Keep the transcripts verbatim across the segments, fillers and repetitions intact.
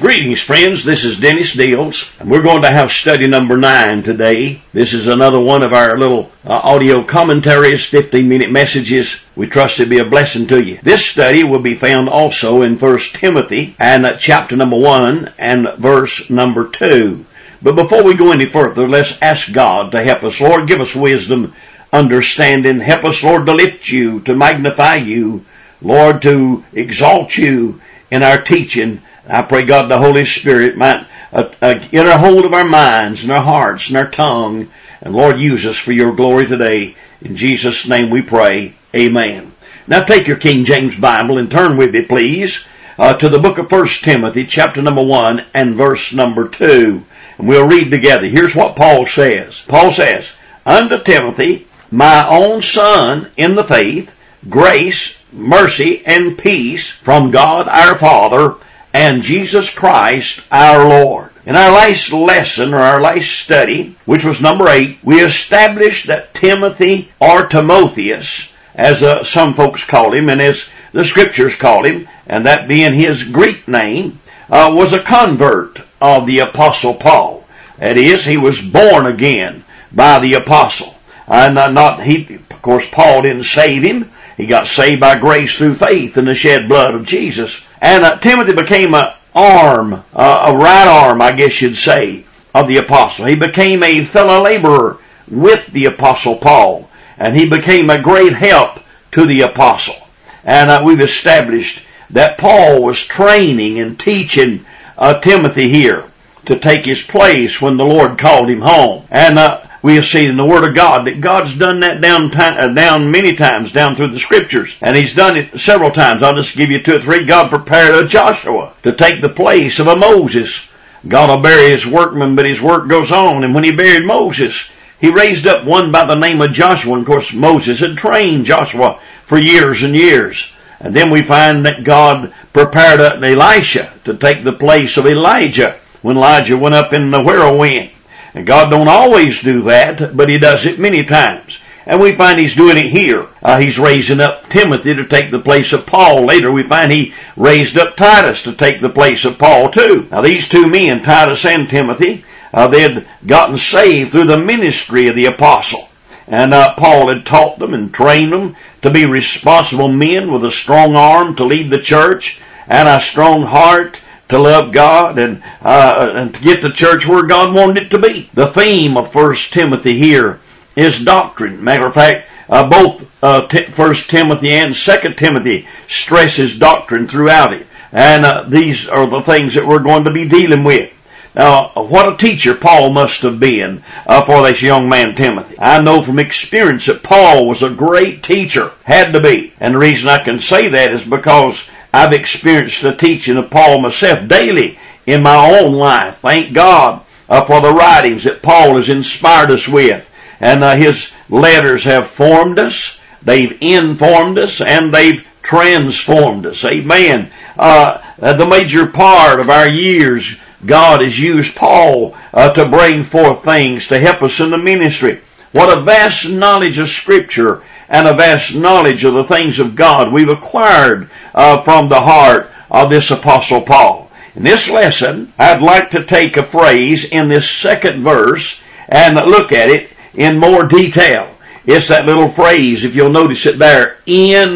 Greetings, friends. This is Dennis Dills, and we're going to have study number nine today. This is another one of our little uh, audio commentaries, fifteen-minute messages. We trust it'll be a blessing to you. This study will be found also in First Timothy, and uh, chapter number one and verse number two. But before we go any further, let's ask God to help us. Lord, give us wisdom, understanding. Help us, Lord, to lift you, to magnify you, Lord, to exalt you in our teaching. I pray, God, the Holy Spirit might uh, uh, get a hold of our minds and our hearts and our tongue. And, Lord, use us for your glory today. In Jesus' name we pray. Amen. Now take your King James Bible and turn with me, please, uh, to the book of First Timothy, chapter number one and verse number two. And we'll read together. Here's what Paul says. Paul says, "Unto Timothy, my own son in the faith, grace, mercy, and peace from God our Father and Jesus Christ our Lord." In our last lesson, or our last study, which was number eight, we established that Timothy, or Timotheus, as uh, some folks call him, and as the scriptures call him, and that being his Greek name, uh, was a convert of the Apostle Paul. That is, he was born again by the Apostle. And uh, not he, of course, Paul didn't save him. He got saved by grace through faith in the shed blood of Jesus. And uh, Timothy became an arm, uh, a right arm, I guess you'd say, of the apostle. He became a fellow laborer with the Apostle Paul. And he became a great help to the apostle. And uh, we've established that Paul was training and teaching uh, Timothy here to take his place when the Lord called him home. And uh, we have seen in the Word of God that God's done that down time, down many times, down through the Scriptures. And He's done it several times. I'll just give you two or three. God prepared a Joshua to take the place of a Moses. God will bury his workman, but his work goes on. And when He buried Moses, He raised up one by the name of Joshua. And of course, Moses had trained Joshua for years and years. And then we find that God prepared Elisha to take the place of Elijah when Elijah went up in the whirlwind. And God don't always do that, but He does it many times. And we find He's doing it here. Uh, he's raising up Timothy to take the place of Paul. Later we find He raised up Titus to take the place of Paul too. Now these two men, Titus and Timothy, uh, they had gotten saved through the ministry of the apostle. And uh, Paul had taught them and trained them to be responsible men with a strong arm to lead the church and a strong heart to love God and, uh, and to get the church where God wanted it to be. The theme of First Timothy here is doctrine. Matter of fact, uh, both uh, t- First Timothy and Second Timothy stresses doctrine throughout it. And uh, these are the things that we're going to be dealing with. Now, what a teacher Paul must have been uh, for this young man Timothy. I know from experience that Paul was a great teacher. Had to be. And the reason I can say that is because I've experienced the teaching of Paul myself daily in my own life. Thank God uh, for the writings that Paul has inspired us with. And uh, his letters have formed us, they've informed us, and they've transformed us. Amen. Uh, the major part of our years, God has used Paul uh, to bring forth things to help us in the ministry. What a vast knowledge of Scripture and a vast knowledge of the things of God we've acquired uh, from the heart of this Apostle Paul. In this lesson, I'd like to take a phrase in this second verse and look at it in more detail. It's that little phrase, if you'll notice it there, in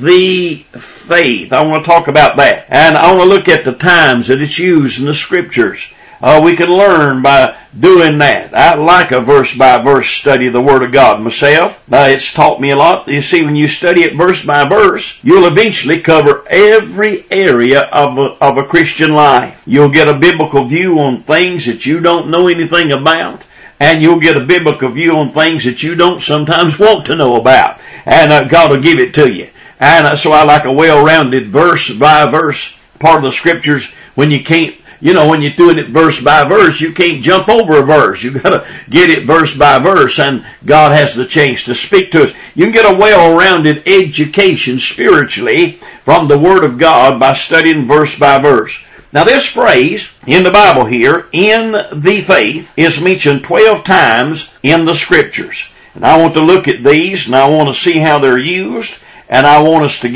the faith. I want to talk about that. And I want to look at the times that it's used in the Scriptures. Uh, we can learn by doing that. I like a verse-by-verse study of the Word of God myself. Uh, it's taught me a lot. You see, when you study it verse by verse, you'll eventually cover every area of a, of a Christian life. You'll get a biblical view on things that you don't know anything about. And you'll get a biblical view on things that you don't sometimes want to know about. And uh, God will give it to you. And uh, so I like a well-rounded verse-by-verse part of the Scriptures. When you can't, you know, when you're doing it verse by verse, you can't jump over a verse. You've got to get it verse by verse, and God has the chance to speak to us. You can get a well-rounded education spiritually from the Word of God by studying verse by verse. Now this phrase in the Bible here, in the faith, is mentioned twelve times in the Scriptures. And I want to look at these, and I want to see how they're used, and I want us to get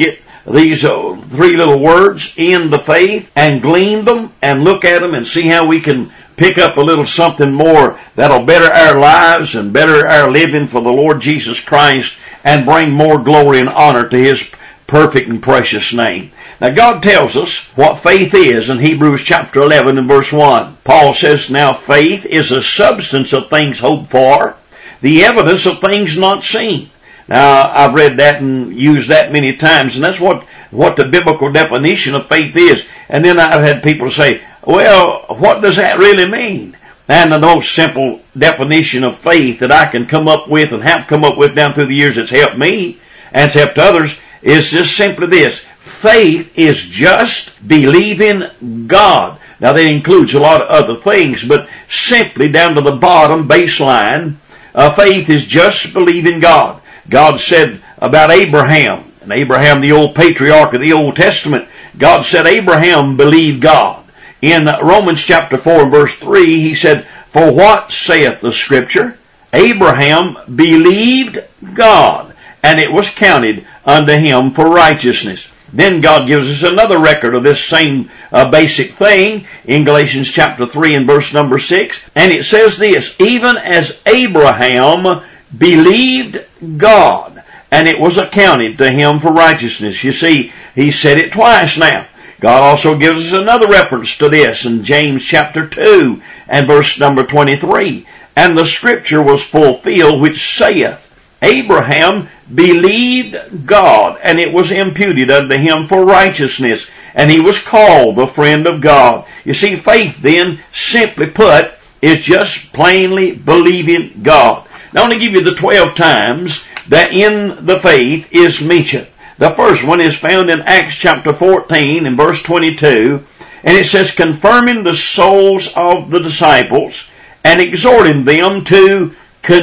these uh, three little words, in the faith, and glean them and look at them and see how we can pick up a little something more that'll better our lives and better our living for the Lord Jesus Christ and bring more glory and honor to His perfect and precious name. Now God tells us what faith is in Hebrews chapter eleven and verse one. Paul says, now faith is a substance of things hoped for, the evidence of things not seen. Now, I've read that and used that many times, and that's what, what the biblical definition of faith is. And then I've had people say, well, what does that really mean? And the most simple definition of faith that I can come up with and have come up with down through the years that's helped me and it's helped others is just simply this. Faith is just believing God. Now, that includes a lot of other things, but simply down to the bottom baseline, uh, faith is just believing God. God said about Abraham, and Abraham, the old patriarch of the Old Testament, God said Abraham believed God. In Romans chapter four and verse three, he said, for what saith the Scripture? Abraham believed God, and it was counted unto him for righteousness. Then God gives us another record of this same uh, basic thing in Galatians chapter three and verse number six. And it says this, even as Abraham believed God, and it was accounted to him for righteousness. You see, he said it twice now. God also gives us another reference to this in James chapter two and verse number twenty-three. And the Scripture was fulfilled which saith, Abraham believed God, and it was imputed unto him for righteousness, and he was called the friend of God. You see, faith then, simply put, is just plainly believing God. Now, I want to give you the twelve times that in the faith is mentioned. The first one is found in Acts chapter fourteen and verse twenty-two, and it says, confirming the souls of the disciples and exhorting them to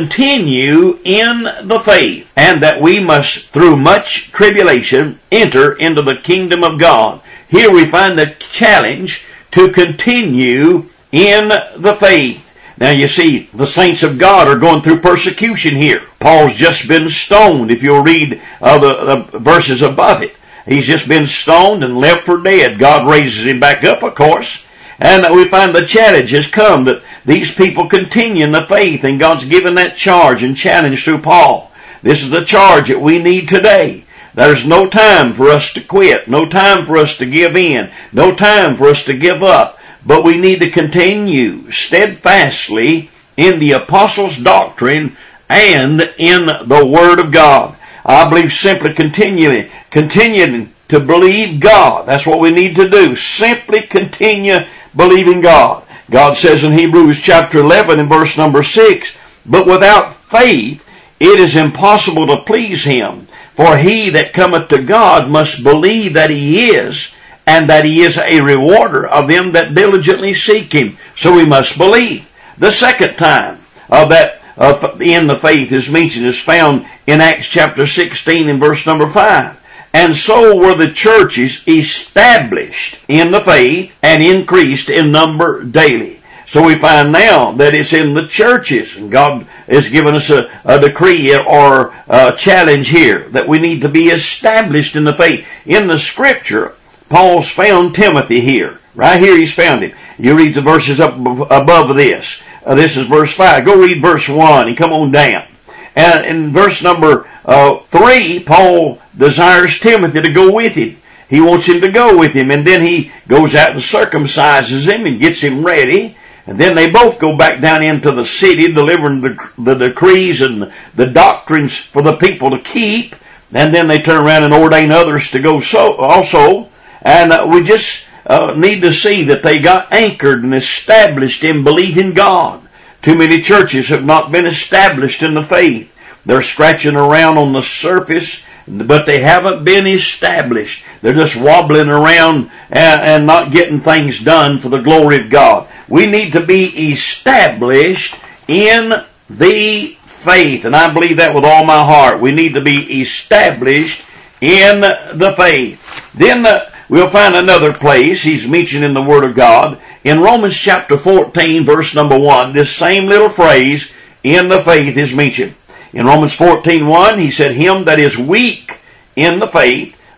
continue in the faith, and that we must, through much tribulation, enter into the kingdom of God. Here we find the challenge to continue in the faith. Now you see, the saints of God are going through persecution here. Paul's just been stoned, if you'll read uh, the, the verses above it. He's just been stoned and left for dead. God raises him back up, of course. And we find the challenge has come that these people continue in the faith, and God's given that charge and challenge through Paul. This is the charge that we need today. There's no time for us to quit, no time for us to give in, no time for us to give up. But we need to continue steadfastly in the apostles' doctrine and in the Word of God. I believe simply continuing, continuing to believe God. That's what we need to do. Simply continue believing God. God says in Hebrews chapter eleven and verse number six, but without faith it is impossible to please Him. For he that cometh to God must believe that He is, and that He is a rewarder of them that diligently seek Him. So we must believe. The second time of that uh, in the faith is mentioned is found in Acts chapter sixteen and verse number five. And so were the churches established in the faith and increased in number daily. So we find now that it's in the churches, and God has given us a, a decree or a challenge here that we need to be established in the faith. In the Scripture, Paul's found Timothy here. Right here he's found him. You read the verses up above this. Uh, this is verse five. Go read verse one and come on down. And in verse number uh, three, Paul desires Timothy to go with him. He wants him to go with him. And then he goes out and circumcises him and gets him ready. And then they both go back down into the city, delivering the, the decrees and the doctrines for the people to keep. And then they turn around and ordain others to go so also. And uh, we just uh, need to see that they got anchored and established in believing God. Too many churches have not been established in the faith. They're scratching around on the surface, but they haven't been established. They're just wobbling around and, and not getting things done for the glory of God. We need to be established in the faith, and I believe that with all my heart. We need to be established in the faith. Then the We'll find another place he's mentioned in the Word of God. In Romans chapter fourteen, verse number one, this same little phrase, in the faith, is mentioned. In Romans fourteen one, he said, him that is weak in the faith,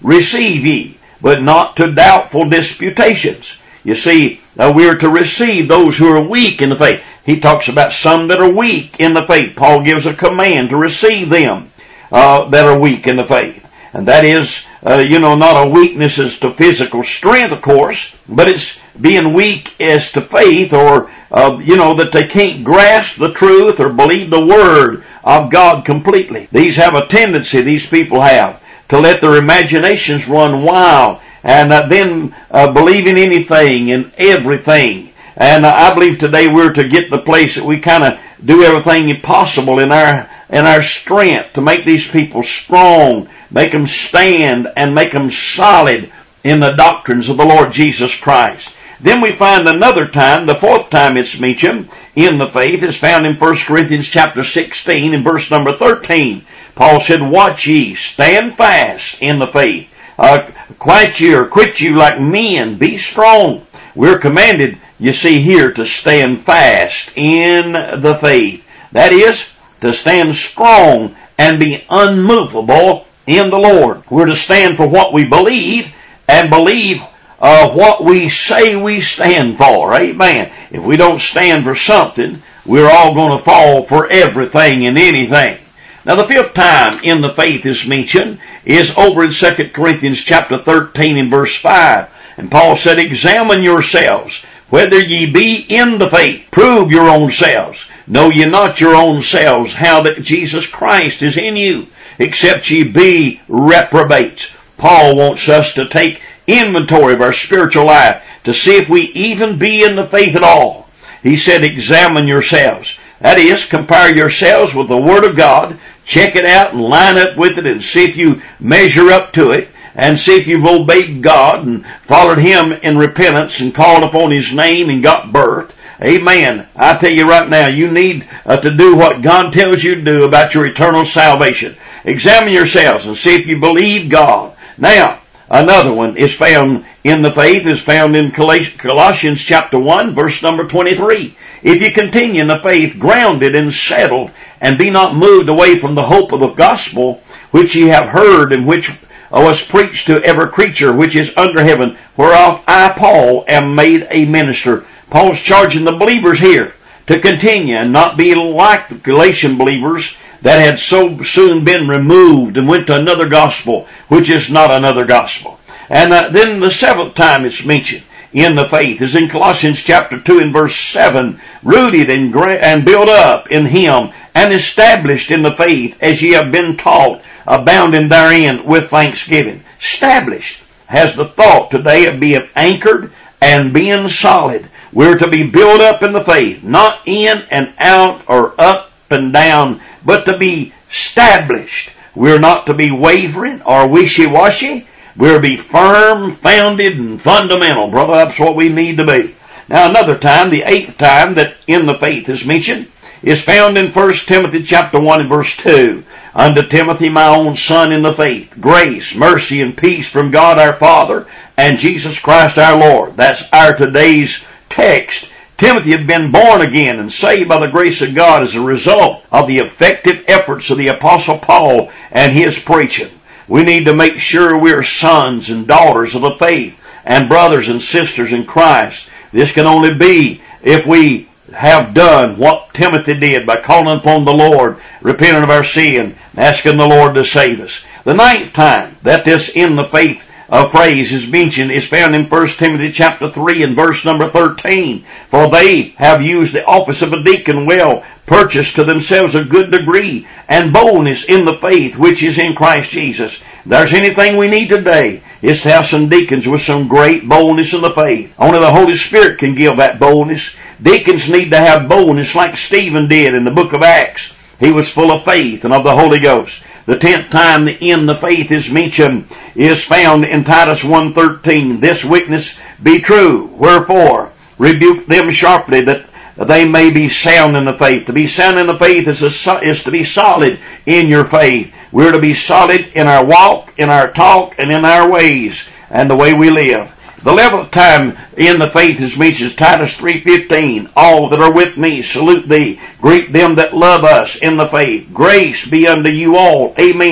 receive ye, but not to doubtful disputations. You see, uh, we are to receive those who are weak in the faith. He talks about some that are weak in the faith. Paul gives a command to receive them uh, that are weak in the faith. And that is, uh, you know, not a weakness as to physical strength, of course, but it's being weak as to faith, or, uh, you know, that they can't grasp the truth or believe the Word of God completely. These have a tendency, these people have, to let their imaginations run wild, and uh, then uh, believe in anything and everything. And uh, I believe today we're to get the place that we kind of do everything possible in our in our strength to make these people strong, make them stand, and make them solid in the doctrines of the Lord Jesus Christ. Then we find another time, the fourth time it's mentioned in the faith, is found in First Corinthians chapter sixteen and verse number thirteen. Paul said, "Watch ye, stand fast in the faith. Uh, quiet you or quit you like men, be strong." We're commanded, you see here, to stand fast in the faith. That is, to stand strong and be unmovable in the Lord. We're to stand for what we believe and believe uh, what we say we stand for. Amen. If we don't stand for something, we're all going to fall for everything and anything. Now, the fifth time in the faith is mentioned is over in Second Corinthians chapter thirteen and verse five. And Paul said, "Examine yourselves, whether ye be in the faith. Prove your own selves. Know ye not your own selves, how that Jesus Christ is in you, except ye be reprobates." Paul wants us to take inventory of our spiritual life to see if we even be in the faith at all. He said, "Examine yourselves." That is, compare yourselves with the Word of God, check it out and line up with it and see if you measure up to it, and see if you've obeyed God and followed Him in repentance and called upon His name and got birth. Amen. I tell you right now, you need uh, to do what God tells you to do about your eternal salvation. Examine yourselves and see if you believe God. Now, another one is found in the faith, is found in Colossians chapter one, verse number twenty-three. "If you continue in the faith, grounded and settled, and be not moved away from the hope of the gospel, which ye have heard, and which was preached to every creature which is under heaven, whereof I, Paul, am made a minister." Paul's charging the believers here to continue and not be like the Galatian believers that had so soon been removed and went to another gospel, which is not another gospel. And uh, then the seventh time it's mentioned in the faith is in Colossians chapter two and verse seven. "Rooted and, gra- and built up in Him, and established in the faith, as ye have been taught, abounding therein with thanksgiving." Established has the thought today of being anchored and being solid. We're to be built up in the faith, not in and out or up and down, but to be established. We're not to be wavering or wishy-washy. We're to be firm, founded, and fundamental. Brother, that's what we need to be. Now, another time, the eighth time that in the faith is mentioned, is found in First Timothy chapter one and verse two. "Unto Timothy, my own son in the faith, grace, mercy, and peace from God our Father and Jesus Christ our Lord." That's our today's text. Timothy had been born again and saved by the grace of God as a result of the effective efforts of the Apostle Paul and his preaching. We need to make sure we're sons and daughters of the faith and brothers and sisters in Christ. This can only be if we have done what Timothy did by calling upon the Lord, repenting of our sin, and asking the Lord to save us. The ninth time that this in the faith uh, phrase is mentioned is found in First Timothy chapter three and verse number thirteen. "For they have used the office of a deacon well, purchased to themselves a good degree and boldness in the faith which is in Christ Jesus." If there's anything we need today, is to have some deacons with some great boldness in the faith. Only the Holy Spirit can give that boldness. Deacons need to have boldness like Stephen did in the book of Acts. He was full of faith and of the Holy Ghost. The tenth time the in the faith is mentioned is found in Titus one thirteen. "This witness be true, wherefore rebuke them sharply, that they may be sound in the faith." To be sound in the faith is, a, is to be solid in your faith. We're to be solid in our walk, in our talk, and in our ways, and the way we live. The eleventh time in the faith is mentioned, Titus three fifteen. "All that are with me salute thee. Greet them that love us in the faith. Grace be unto you all. Amen."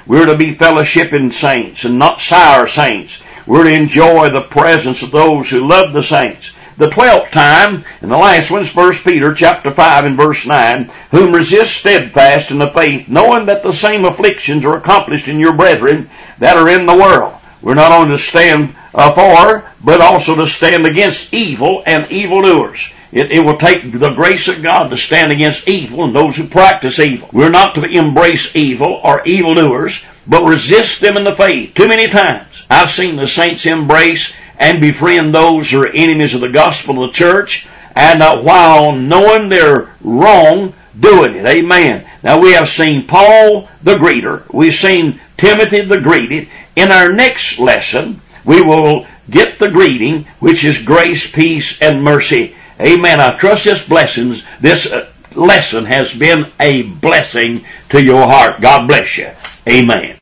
We're to be fellowshipping saints and not sour saints. We're to enjoy the presence of those who love the saints. The twelfth time, and the last one is First Peter chapter five and verse nine, whom resist steadfast in the faith, knowing that the same afflictions are accomplished in your brethren that are in the world. We're not only to stand uh, for, but also to stand against evil and evildoers. It, it will take the grace of God to stand against evil and those who practice evil. We're not to embrace evil or evildoers, but resist them in the faith. Too many times I've seen the saints embrace and befriend those who are enemies of the gospel of the church, and uh, while knowing they're wrong, doing it. Amen. Now we have seen Paul the greeter. We've seen Timothy the greeted. In our next lesson, we will get the greeting, which is grace, peace, and mercy. Amen. I trust this blessings, this uh, lesson has been a blessing to your heart. God bless you. Amen.